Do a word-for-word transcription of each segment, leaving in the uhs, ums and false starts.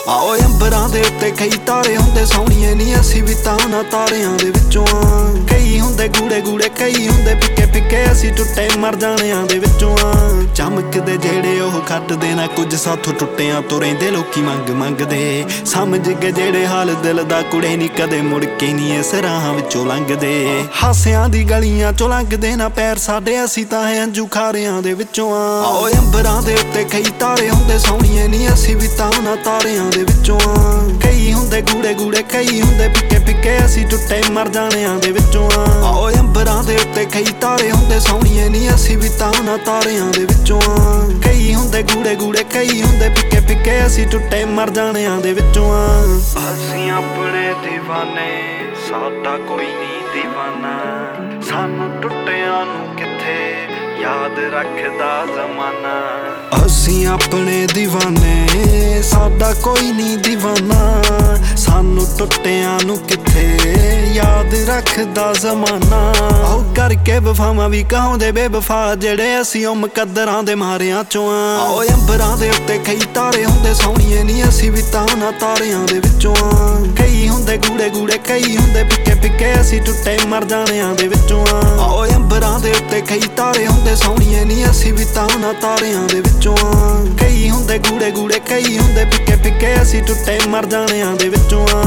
आओ अंबरां दे उत्ते कई तारे हुंदे सोहणीए नी असीं भी तां ना तारियां दे विचों आ। कई हुंदे गूड़े गूड़े कई हुंदे फिक्के फिक्के असीं टुट्टे मर जाणियां दे विचों आ। चमकदे जेड़े ओह खटदे ना कुछ साथों टुट्टियां तो रहिंदे लोकी मंग मंगदे। समझ गए जेड़े हाल दिल दा कुड़े नी कदे मुड़ के नी इस राहां विचों लंघदे। हासियां दी गलियां चों लंघदे ना पैर साडे असीं तां अंजू खारियां दे विचों आ। आओ अंबरां दे उत्ते कई तारे हुंदे सोहणीए नी असीं भी तां ना तारियां दे विचों आ। कई हुंदे गूड़े गूड़े कई हुंदे फिक्के फिक्के असीं टुट्टे मर जाणियां दे विचों आ। आओ अंबरां दे उत्ते कई तारे हुंदे सोहणीए नी असीं भी तां ना तारियां दे विचों आ। कई हुंदे गूड़े गूड़े कई हुंदे फिक्के फिक्के असीं टुट्टे मर जाणियां दे विचों आ। असीं अपने दीवाने साडा कोई नहीं दीवाना। सानू टुट्टियां नू किथे याद रखदा जमाना। असीं अपने दीवाने साडा कोई नहीं दीवाना। सानू टुट्टियां नू किथे याद रखदा जमाना। आओ करके वफावां भी कहाउंदे बेवफा जेड़े असीं ओ मुकद्दरां दे मारियां चों आ। आओ अंबरां दे उत्ते कई तारे हुंदे सोहणीए नी असीं भी तां ना तारियां दे विचों आ। कई हुंदे गूड़े गूड़े कई हुंदे फिक्के फिक्के असीं टुट्टे मर जाणियां दे विचों आ। आओ अंबरां दे उत्ते कई तारे हुंदे सोहणीए नी असीं भी तां ना तारियां दे विचों आ। कई हुंदे गूड़े गूड़े कई हुंदे फिक्के फिक्के असीं टुट्टे मर जाणियां दे विचों आ।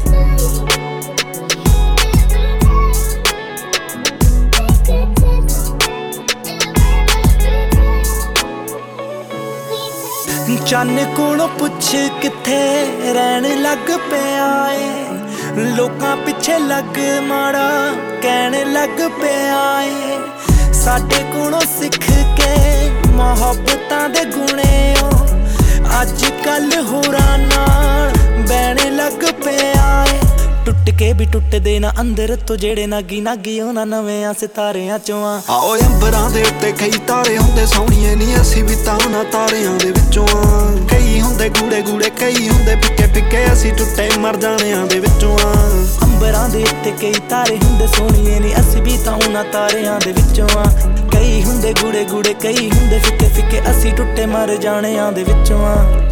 चन्न कोलों पुछ किथे रहन लग पिया ए। लोकां पिछे लग माड़ा कहन लग पिया ए। साडे कोलों सिख के मुहब्बतां दे गुणे ओ अज कल होरां नाल बैण लग पिया ए। टुट के भी टुटदे ना अंदर तो जेड़े नागी नागी उन्हां नवें सितारियां चों आ। आओ अंबरां दे उत्ते कई तारे हुंदे सोहणीए नी असीं भी तां ना तारियां दे विचों आ। कई हुंदे गूड़े गूड़े कई हुंदे फिक्के फिक्के असीं टुट्टे मर जाणियां दे विचों आ। अंबरां दे उत्ते कई तारे हुंदे सोहणीए नी असीं भी तां ना तारियां दे विचों आ। कई हुंदे गूड़े गूड़े कई हुंदे फिक्के फिक्के असीं टुट्टे मर जाणियां दे विचों आ।